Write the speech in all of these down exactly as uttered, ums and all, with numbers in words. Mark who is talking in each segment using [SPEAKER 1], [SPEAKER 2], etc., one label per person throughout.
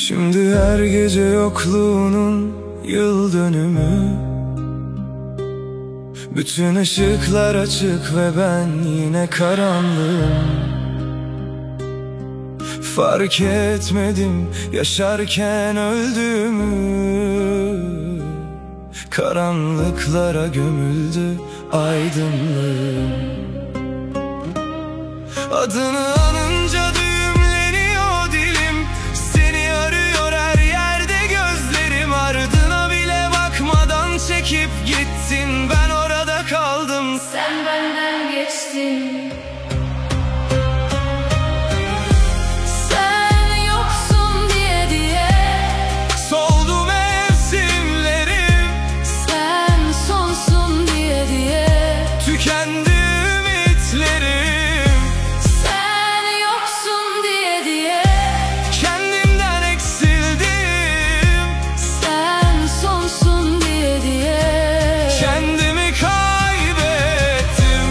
[SPEAKER 1] Şimdi her gece yokluğunun yıl dönümü. Bütün ışıklar açık ve ben yine karanlığım. Fark etmedim yaşarken öldüğümü. Karanlıklara gömüldü aydınlığım. Adını anınca düğümleniyor dilim. Seni arıyor her yerde gözlerim. Ardına bile bakmadan çekip gittin. Ben orada kaldım,
[SPEAKER 2] sen benden geçtin. Sen yoksun diye diye
[SPEAKER 1] soldu mevsimlerim.
[SPEAKER 2] Sen sonsun diye diye
[SPEAKER 1] Tükendi ümitlerim.
[SPEAKER 2] Sen yoksun diye diye
[SPEAKER 1] Kendimden eksildim.
[SPEAKER 2] Sen sonsun diye diye
[SPEAKER 1] Kendimi kaybettim.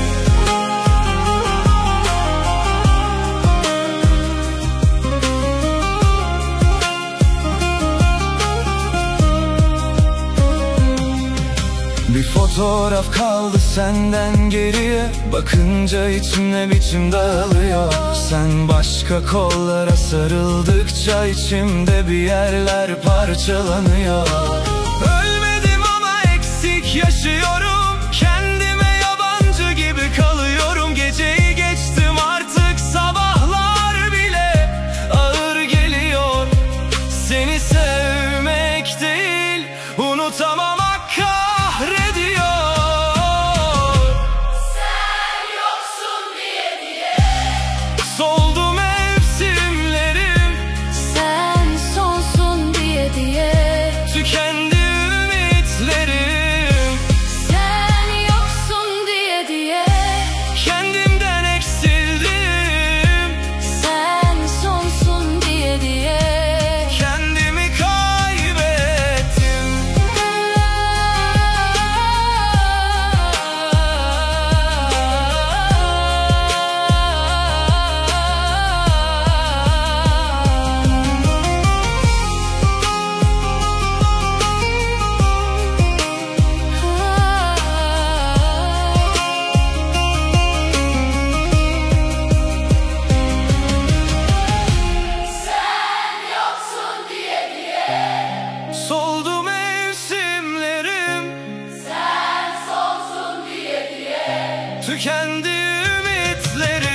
[SPEAKER 1] Bir fotoğraf kaldı senden geriye. Bakınca içim ne biçim dağılıyor. Sen başka kollara sarıldıkça içimde bir yerler parçalanıyor. Ölmedim ama eksik yaşıyorum. Kendime yabancı gibi kalıyorum. Geceyi geçtim artık sabahlar bile ağır geliyor. Seni sevmek değil unutamamak kahrediyor.
[SPEAKER 2] Sen yoksun diye diye
[SPEAKER 1] Soldu mevsimlerim.
[SPEAKER 2] Sen sonsun diye diye
[SPEAKER 1] Tükendi ümitlerim.
[SPEAKER 2] Sen yoksun diye diye
[SPEAKER 1] Kendimden eksildim.
[SPEAKER 2] Sen sonsun diye diye
[SPEAKER 1] Kendimi kaybettim. Soldu mevsimlerim.
[SPEAKER 2] Sen sonsun diye diye
[SPEAKER 1] Tükendi ümitlerim.